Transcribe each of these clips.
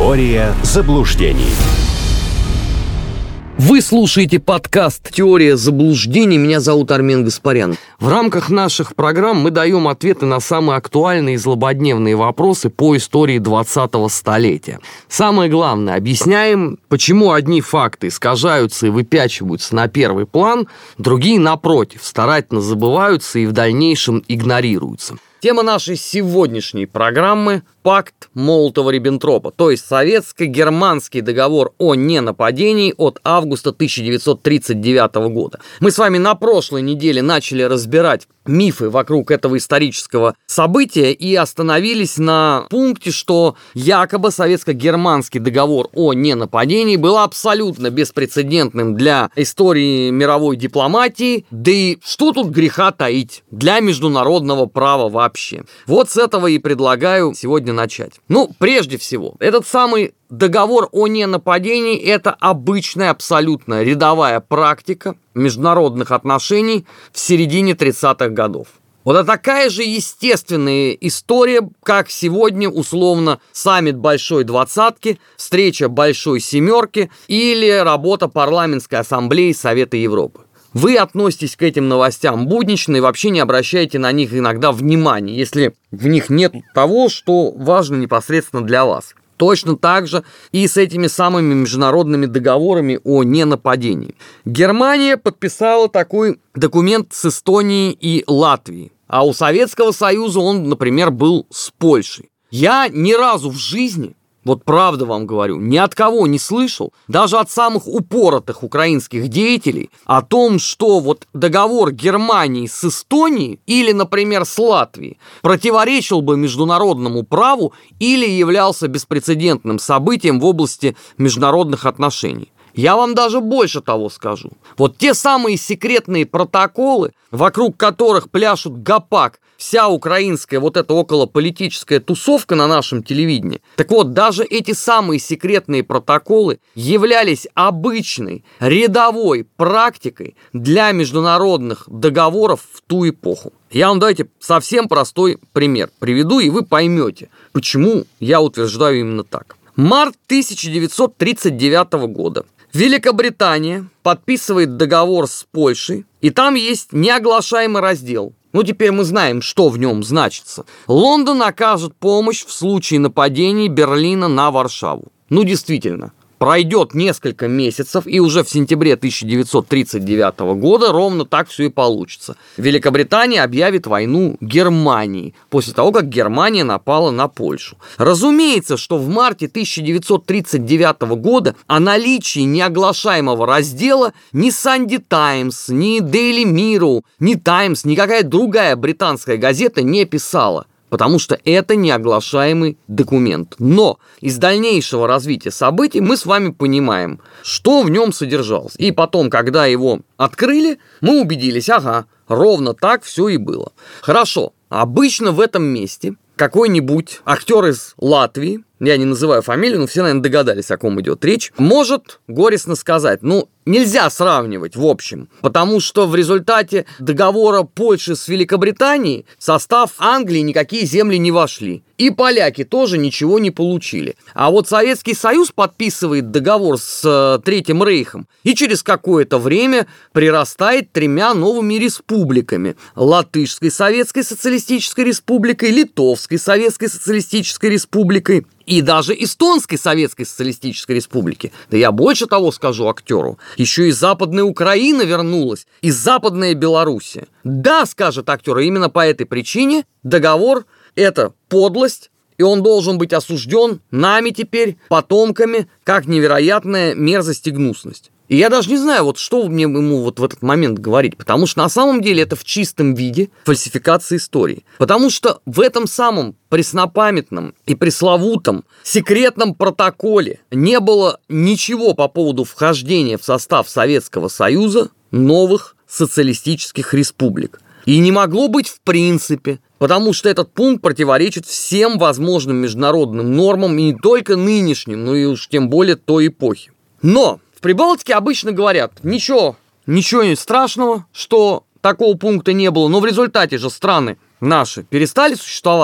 Теория заблуждений. Вы слушаете подкаст «Теория заблуждений». Меня зовут Армен Гаспарян. В рамках наших программ мы даем ответы на самые актуальные и злободневные вопросы по истории 20-го столетия. Самое главное, объясняем, почему одни факты искажаются и выпячиваются на первый план, другие, напротив, старательно забываются и в дальнейшем игнорируются. Тема нашей сегодняшней программы – пакт Молотова-Риббентропа, то есть советско-германский договор о ненападении от августа 1939 года. Мы с вами на прошлой неделе начали разбирать мифы вокруг этого исторического события и остановились на пункте, что якобы советско-германский договор о ненападении был абсолютно беспрецедентным для истории мировой дипломатии, да и что тут греха таить, для международного права вообще. Вот с этого и предлагаю сегодня начать. Прежде всего, этот самый договор о ненападении – это обычная, абсолютно рядовая практика международных отношений в середине 30-х годов. Вот это такая же естественная история, как сегодня, условно, саммит Большой Двадцатки, встреча Большой Семерки или работа Парламентской ассамблеи Совета Европы. Вы относитесь к этим новостям буднично и вообще не обращаете на них иногда внимания, если в них нет того, что важно непосредственно для вас. Точно так же и с этими самыми международными договорами о ненападении. Германия подписала такой документ с Эстонией и Латвией, а у Советского Союза он, например, был с Польшей. Я ни разу в жизни, вот правда вам говорю, ни от кого не слышал, даже от самых упоротых украинских деятелей, о том, что вот договор Германии с Эстонией или, например, с Латвией противоречил бы международному праву или являлся беспрецедентным событием в области международных отношений. Я вам даже больше того скажу. Вот те самые секретные протоколы, вокруг которых пляшут гопак вся украинская вот эта околополитическая тусовка на нашем телевидении, так вот, даже эти самые секретные протоколы являлись обычной, рядовой практикой для международных договоров в ту эпоху. Я вам давайте совсем простой пример приведу, и вы поймете, почему я утверждаю именно так. Март 1939 года. Великобритания подписывает договор с Польшей, и там есть неоглашаемый раздел. Теперь мы знаем, что в нем значится. Лондон окажет помощь в случае нападения Берлина на Варшаву. Действительно. Пройдет несколько месяцев, и уже в сентябре 1939 года ровно так все и получится. Великобритания объявит войну Германии, после того, как Германия напала на Польшу. Разумеется, что в марте 1939 года о наличии неоглашаемого раздела ни Sunday Times, ни Daily Mirror, ни Times, никакая другая британская газета не писала. Потому что это неоглашаемый документ. Но из дальнейшего развития событий мы с вами понимаем, что в нем содержалось. И потом, когда его открыли, мы убедились, ровно так все и было. Хорошо, обычно в этом месте какой-нибудь актер из Латвии, я не называю фамилию, но все, наверное, догадались, о ком идет речь, может горестно сказать, нельзя сравнивать, в общем, потому что в результате договора Польши с Великобританией в состав Англии никакие земли не вошли. И поляки тоже ничего не получили. А вот Советский Союз подписывает договор с Третьим Рейхом и через какое-то время прирастает 3 новыми республиками. Латышской Советской Социалистической Республикой, Литовской Советской Социалистической Республикой и даже Эстонской Советской Социалистической Республики. Да я больше того скажу актеру. Еще и Западная Украина вернулась, и Западная Белоруссия. Да, скажет актер, именно по этой причине договор – это подлость, и он должен быть осужден нами теперь, потомками, как невероятная мерзость и гнусность. И я даже не знаю, что мне ему в этот момент говорить, потому что на самом деле это в чистом виде фальсификация истории. Потому что в этом самом преснопамятном и пресловутом секретном протоколе не было ничего по поводу вхождения в состав Советского Союза новых социалистических республик. И не могло быть в принципе, потому что этот пункт противоречит всем возможным международным нормам, и не только нынешним, но и уж тем более той эпохи. Но в Прибалтике обычно говорят, ничего страшного, что такого пункта не было, но в результате же страны наши перестали существовать.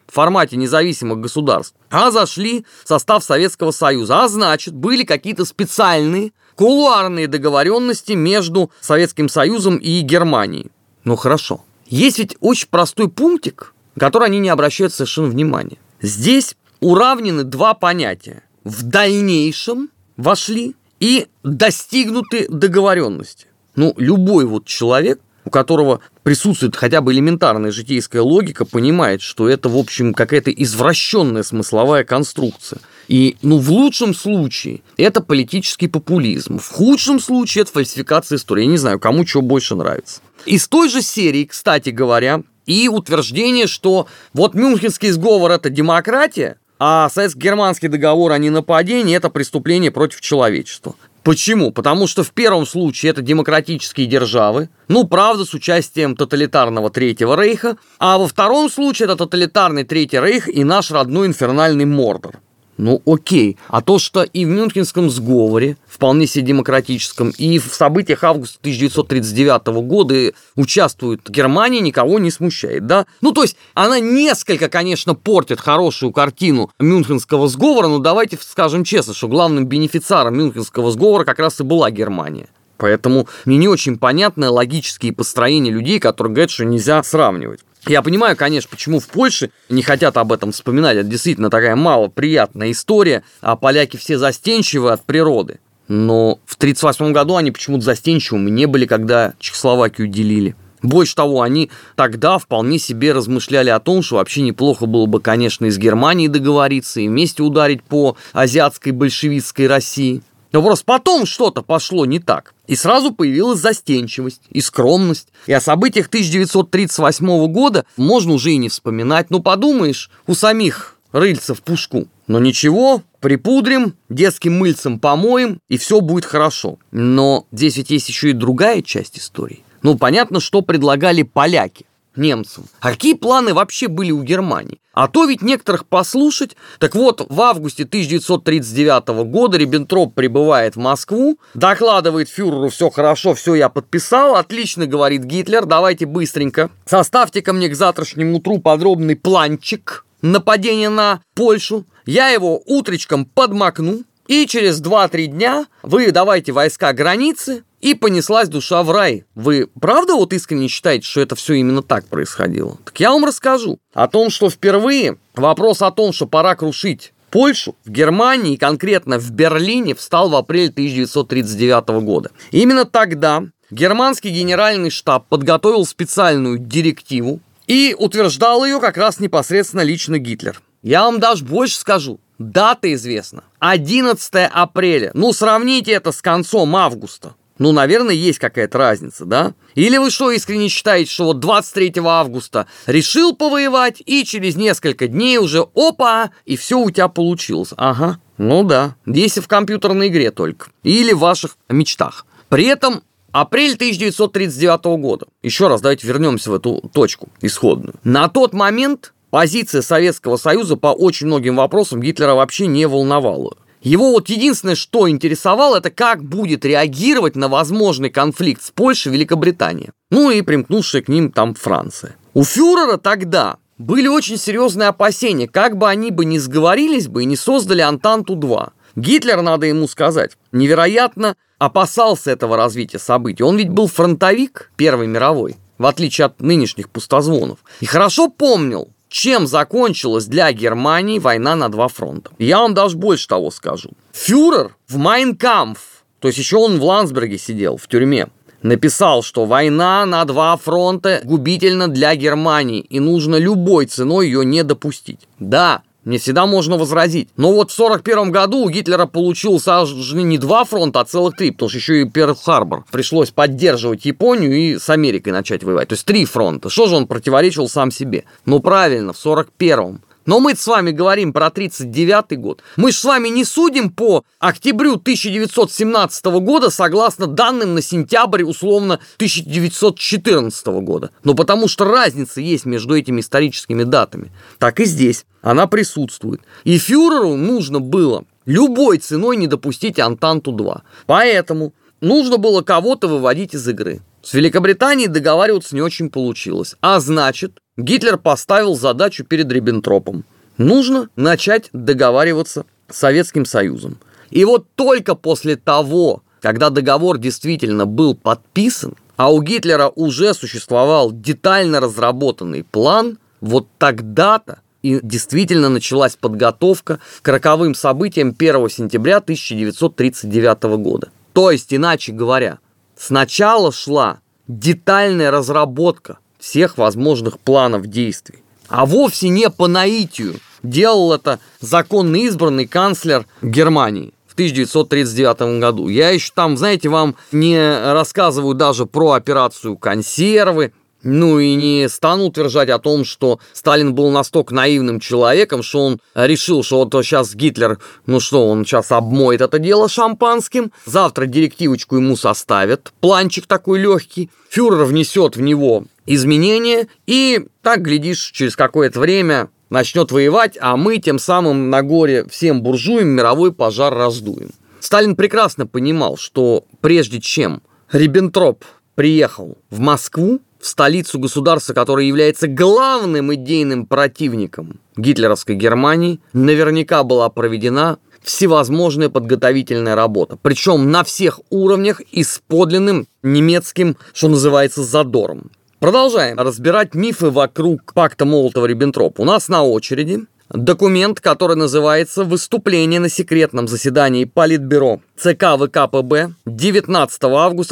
в формате независимых государств, а зашли в состав Советского Союза. А значит, были какие-то специальные кулуарные договоренности между Советским Союзом и Германией. Ну хорошо. Есть ведь очень простой пунктик, на который они не обращают совершенно внимания. Здесь уравнены два понятия. В дальнейшем вошли и достигнуты договоренности. Ну, любой вот человек, у которого присутствует хотя бы элементарная житейская логика, понимает, что это, в общем, какая-то извращенная смысловая конструкция. И, в лучшем случае это политический популизм, в худшем случае это фальсификация истории. Я не знаю, кому что больше нравится. Из той же серии, кстати говоря, и утверждение, что вот Мюнхенский сговор – это демократия, а советско-германский договор о ненападении – это преступление против человечества. Почему? Потому что в первом случае это демократические державы, правда, с участием тоталитарного Третьего Рейха, а во втором случае это тоталитарный Третий Рейх и наш родной инфернальный Мордор. Окей. А то, что и в Мюнхенском сговоре, вполне себе демократическом, и в событиях августа 1939 года участвует Германия, никого не смущает, да? То есть она несколько, конечно, портит хорошую картину Мюнхенского сговора, но давайте скажем честно, что главным бенефициаром Мюнхенского сговора как раз и была Германия. Поэтому мне не очень понятны логические построения людей, которые говорят, что нельзя сравнивать. Я понимаю, конечно, почему в Польше не хотят об этом вспоминать. Это действительно такая малоприятная история, а поляки все застенчивы от природы. Но в 1938 году они почему-то застенчивыми не были, когда Чехословакию делили. Больше того, они тогда вполне себе размышляли о том, что вообще неплохо было бы, конечно, и с Германией договориться, и вместе ударить по азиатской большевистской России. Но просто потом что-то пошло не так. И сразу появилась застенчивость и скромность. И о событиях 1938 года можно уже и не вспоминать. Подумаешь, у самих рыльца в пушку. Но ничего, припудрим, детским мыльцем помоем, и все будет хорошо. Но здесь ведь есть еще и другая часть истории. Понятно, что предлагали поляки немцам. А какие планы вообще были у Германии? А то ведь некоторых послушать. Так вот, в августе 1939 года Риббентроп прибывает в Москву, докладывает фюреру: все хорошо, все я подписал, отлично, говорит Гитлер, давайте быстренько составьте-ка мне к завтрашнему утру подробный планчик нападения на Польшу. Я его утречком подмакну, и через 2-3 дня вы давайте войска границы, и понеслась душа в рай. Вы правда искренне считаете, что это все именно так происходило? Так я вам расскажу о том, что впервые вопрос о том, что пора крушить Польшу в Германии, конкретно в Берлине, встал в апреле 1939 года. Именно тогда германский генеральный штаб подготовил специальную директиву и утверждал ее как раз непосредственно лично Гитлер. Я вам даже больше скажу. Дата известна. 11 апреля. Сравните это с концом августа. Наверное, есть какая-то разница, да? Или вы что, искренне считаете, что 23 августа решил повоевать, и через несколько дней уже опа, и все у тебя получилось? Ага, да. Если в компьютерной игре только. Или в ваших мечтах. При этом апрель 1939 года. Еще раз, давайте вернемся в эту точку исходную. На тот момент позиция Советского Союза по очень многим вопросам Гитлера вообще не волновала. Его единственное, что интересовало, это как будет реагировать на возможный конфликт с Польшей Великобритания. И примкнувшая к ним там Франция. У фюрера тогда были очень серьезные опасения, как бы они не сговорились бы и не создали Антанту-2. Гитлер, надо ему сказать, невероятно опасался этого развития событий. Он ведь был фронтовик Первой мировой, в отличие от нынешних пустозвонов. И хорошо помнил, чем закончилась для Германии война на 2 фронта. Я вам даже больше того скажу. Фюрер в «Майн Кампф», то есть еще он в Ландсберге сидел, в тюрьме, написал, что война на 2 фронта губительна для Германии, и нужно любой ценой ее не допустить. Да, мне всегда можно возразить. Но в 1941 году у Гитлера получилось аж не 2 фронта, а целых 3, потому что еще и Перл-Харбор. Пришлось поддерживать Японию и с Америкой начать воевать. То есть 3 фронта. Что же он противоречил сам себе? Правильно, в 1941. Но мы с вами говорим про 1939 год. Мы же с вами не судим по октябрю 1917 года согласно данным на сентябрь, условно, 1914 года. Потому что разница есть между этими историческими датами. Так и здесь. Она присутствует. И фюреру нужно было любой ценой не допустить Антанту-2. Поэтому нужно было кого-то выводить из игры. С Великобританией договариваться не очень получилось. А значит, Гитлер поставил задачу перед Риббентропом. Нужно начать договариваться с Советским Союзом. И вот только после того, когда договор действительно был подписан, а у Гитлера уже существовал детально разработанный план, вот тогда-то и действительно началась подготовка к роковым событиям 1 сентября 1939 года. То есть, иначе говоря, сначала шла детальная разработка всех возможных планов действий, а вовсе не по наитию делал это законно избранный канцлер Германии в 1939 году. Я еще там, знаете, вам не рассказываю даже про операцию «Консервы», ну и не стану утверждать о том, что Сталин был настолько наивным человеком, что он решил, что вот сейчас Гитлер, он сейчас обмоет это дело шампанским, завтра директивочку ему составят, планчик такой легкий, фюрер внесет в него изменения, и так, глядишь, через какое-то время начнет воевать, а мы тем самым на горе всем буржуям мировой пожар раздуем. Сталин прекрасно понимал, что прежде чем Риббентроп приехал в Москву, в столицу государства, которое является главным идейным противником гитлеровской Германии, наверняка была проведена всевозможная подготовительная работа. Причем на всех уровнях и с подлинным немецким, что называется, задором. Продолжаем разбирать мифы вокруг пакта Молотова-Риббентропа. У нас на очереди документ, который называется «Выступление на секретном заседании Политбюро ЦК ВКПБ 19 августа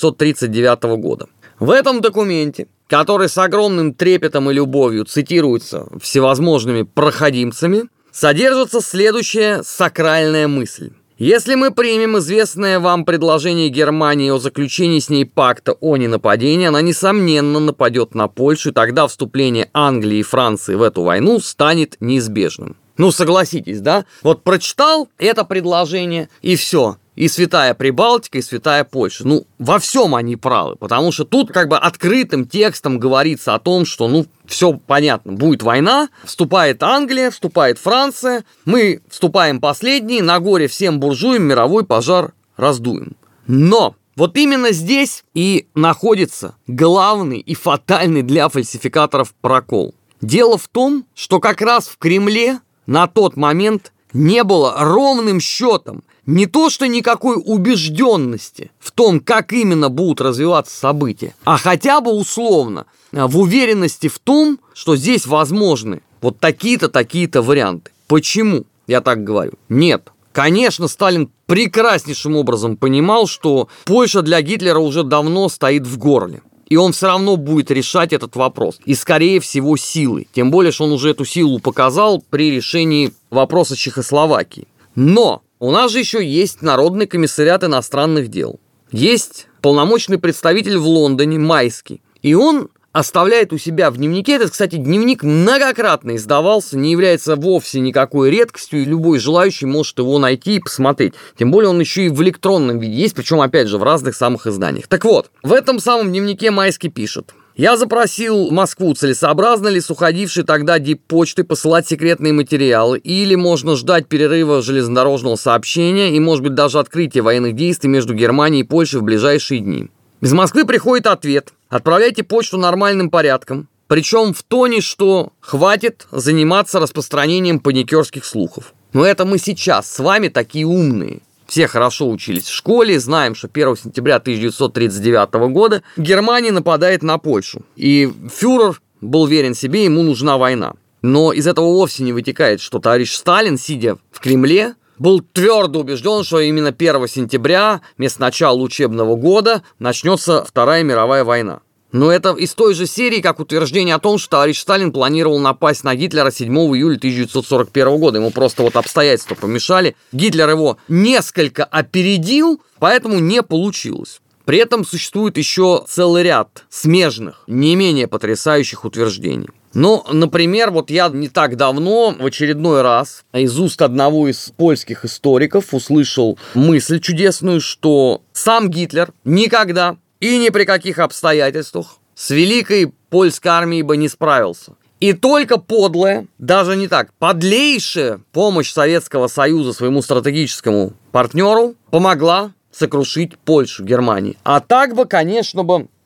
1939 года». В этом документе, который с огромным трепетом и любовью цитируется всевозможными проходимцами, содержится следующая сакральная мысль. Если мы примем известное вам предложение Германии о заключении с ней пакта о ненападении, она, несомненно, нападет на Польшу, и тогда вступление Англии и Франции в эту войну станет неизбежным. Согласитесь, да? Вот прочитал это предложение, и все. И святая Прибалтика, и святая Польша. Во всем они правы, потому что тут открытым текстом говорится о том, что, все понятно, будет война, вступает Англия, вступает Франция, мы вступаем последние, на горе всем буржуям мировой пожар раздуем. Но вот именно здесь и находится главный и фатальный для фальсификаторов прокол. Дело в том, что как раз в Кремле на тот момент не было ровным счетом не то что никакой убежденности в том, как именно будут развиваться события, а хотя бы условно в уверенности в том, что здесь возможны вот такие-то, такие-то варианты. Почему я так говорю? Нет. Конечно, Сталин прекраснейшим образом понимал, что Польша для Гитлера уже давно стоит в горле. И он все равно будет решать этот вопрос. И, скорее всего, силой. Тем более, что он уже эту силу показал при решении вопроса Чехословакии. Но у нас же еще есть Народный комиссариат иностранных дел. Есть полномочный представитель в Лондоне, Майский. И он оставляет у себя в дневнике, этот, кстати, дневник многократно издавался, не является вовсе никакой редкостью, и любой желающий может его найти и посмотреть. Тем более он еще и в электронном виде есть, причем, опять же, в разных самых изданиях. Так вот, в этом самом дневнике Майский пишет: «Я запросил Москву, целесообразно ли с уходившей тогда диппочты посылать секретные материалы, или можно ждать перерыва железнодорожного сообщения и, может быть, даже открытия военных действий между Германией и Польшей в ближайшие дни». Из Москвы приходит ответ: отправляйте почту нормальным порядком, причем в тоне, что хватит заниматься распространением паникерских слухов. Но это мы сейчас с вами такие умные. Все хорошо учились в школе, знаем, что 1 сентября 1939 года Германия нападает на Польшу. И фюрер был верен себе, ему нужна война. Но из этого вовсе не вытекает, что товарищ Сталин, сидя в Кремле, был твердо убежден, что именно 1 сентября, вместо начала учебного года, начнется Вторая мировая война. Но это из той же серии, как утверждение о том, что товарищ Сталин планировал напасть на Гитлера 7 июля 1941 года. Ему просто обстоятельства помешали. Гитлер его несколько опередил, поэтому не получилось. При этом существует еще целый ряд смежных, не менее потрясающих утверждений. Например, я не так давно в очередной раз из уст одного из польских историков услышал мысль чудесную, что сам Гитлер никогда и ни при каких обстоятельствах с великой польской армией бы не справился. И только подлая, даже не так, подлейшая помощь Советского Союза своему стратегическому партнеру помогла сокрушить Польшу, Германии. А так бы, конечно,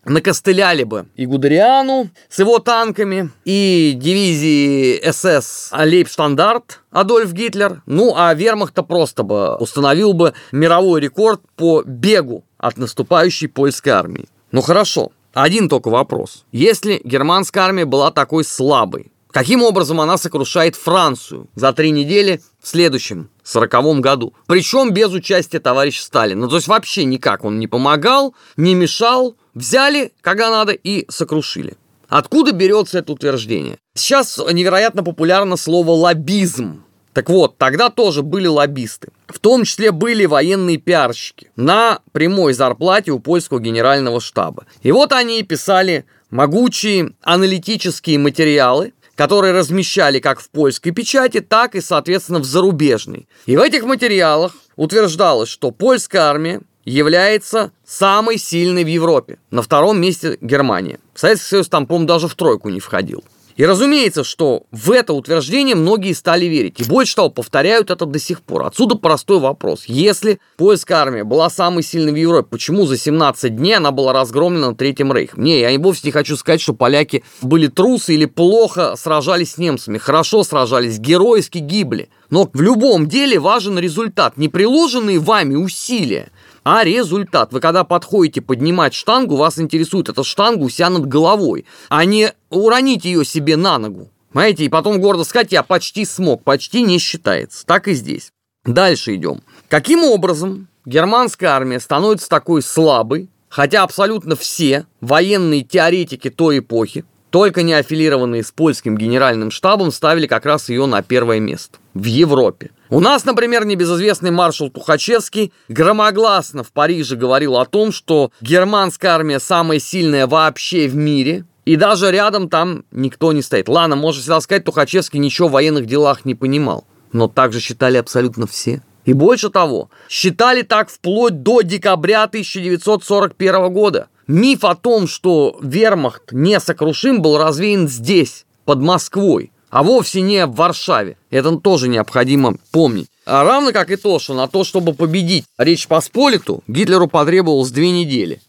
накостыляли бы и Гудериану с его танками, и дивизии СС Лейбштандарт Адольф Гитлер, а вермахт-то просто бы установил бы мировой рекорд по бегу от наступающей польской армии. Хорошо, один только вопрос. Если германская армия была такой слабой, каким образом она сокрушает Францию за 3 недели в следующем, 40-м году? Причем без участия товарища Сталина. То есть вообще никак он не помогал, не мешал. Взяли, когда надо, и сокрушили. Откуда берется это утверждение? Сейчас невероятно популярно слово «лоббизм». Так вот, тогда тоже были лоббисты. В том числе были военные пиарщики на прямой зарплате у польского генерального штаба. И вот они писали могучие аналитические материалы, которые размещали как в польской печати, так и, соответственно, в зарубежной. И в этих материалах утверждалось, что польская армия является самой сильной в Европе. На 2-м месте Германия. Советский Союз там, по-моему, даже в 3 не входил. И разумеется, что в это утверждение многие стали верить. И больше того, повторяют это до сих пор. Отсюда простой вопрос. Если польская армия была самой сильной в Европе, почему за 17 дней она была разгромлена на Третьем Рейхе? Я вовсе не хочу сказать, что поляки были трусы или плохо сражались с немцами. Хорошо сражались, геройски гибли. Но в любом деле важен результат. Не приложенные вами усилия, а результат. Вы когда подходите поднимать штангу, вас интересует эта штанга у себя над головой, а не уронить ее себе на ногу. Понимаете? И потом гордо сказать: я почти смог. Почти не считается. Так и здесь. Дальше идем. Каким образом германская армия становится такой слабой, хотя абсолютно все военные теоретики той эпохи, только не аффилированные с польским генеральным штабом, ставили как раз ее на 1 место в Европе. У нас, например, небезызвестный маршал Тухачевский громогласно в Париже говорил о том, что германская армия самая сильная вообще в мире, и даже рядом там никто не стоит. Ладно, можно всегда сказать, Тухачевский ничего в военных делах не понимал, но так же считали абсолютно все. И больше того, считали так вплоть до декабря 1941 года. Миф о том, что вермахт несокрушим, был развеян здесь, под Москвой, а вовсе не в Варшаве. Это тоже необходимо помнить. А равно как и то, что на то, чтобы победить Речь Посполиту, Гитлеру потребовалось 2 недели.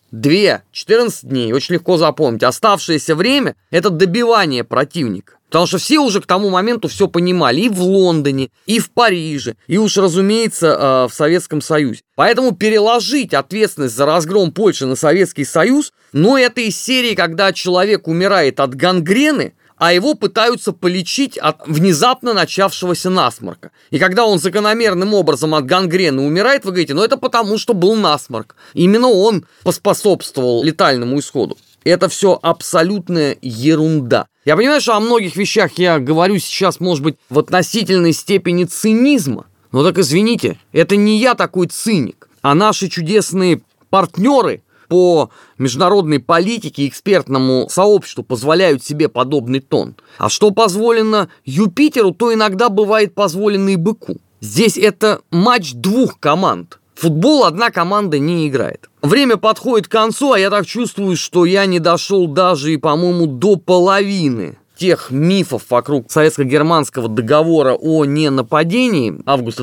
14 дней, очень легко запомнить. Оставшееся время – это добивание противника. Потому что все уже к тому моменту все понимали и в Лондоне, и в Париже, и уж, разумеется, в Советском Союзе. Поэтому переложить ответственность за разгром Польши на Советский Союз, это из серии, когда человек умирает от гангрены, а его пытаются полечить от внезапно начавшегося насморка. И когда он закономерным образом от гангрены умирает, вы говорите: это потому, что был насморк. Именно он поспособствовал летальному исходу. Это все абсолютная ерунда. Я понимаю, что о многих вещах я говорю сейчас, может быть, в относительной степени цинизма. Но так извините, это не я такой циник, а наши чудесные партнеры по международной политике и экспертному сообществу позволяют себе подобный тон. А что позволено Юпитеру, то иногда бывает позволено и быку. Здесь это матч 2 команд. Футбол одна команда не играет. Время подходит к концу, а я так чувствую, что я не дошел даже, по-моему, до половины тех мифов вокруг советско-германского договора о ненападении августа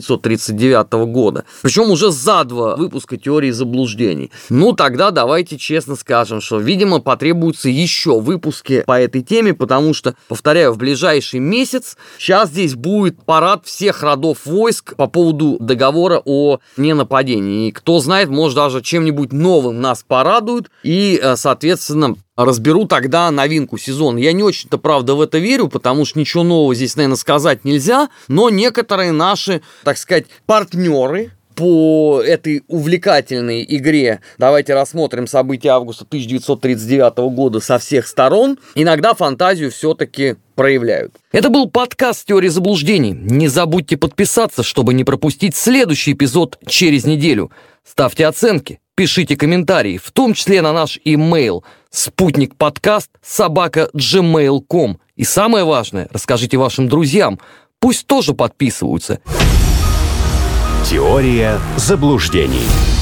1939 года. Причем уже за 2 выпуска теории заблуждений. Тогда давайте честно скажем, что, видимо, потребуются еще выпуски по этой теме, потому что, повторяю, в ближайший месяц сейчас здесь будет парад всех родов войск по поводу договора о ненападении. И кто знает, может, даже чем-нибудь новым нас порадуют и, соответственно, разберу тогда новинку сезона. Я не очень-то, правда, в это верю, потому что ничего нового здесь, наверное, сказать нельзя, но некоторые наши, так сказать, партнеры по этой увлекательной игре, давайте рассмотрим события августа 1939 года со всех сторон, иногда фантазию все-таки проявляют. Это был подкаст «Теория заблуждений». Не забудьте подписаться, чтобы не пропустить следующий эпизод через неделю. Ставьте оценки, пишите комментарии, в том числе на наш имейл sputnikpodcast@gmail.com. И самое важное, расскажите вашим друзьям, пусть тоже подписываются. Теория заблуждений.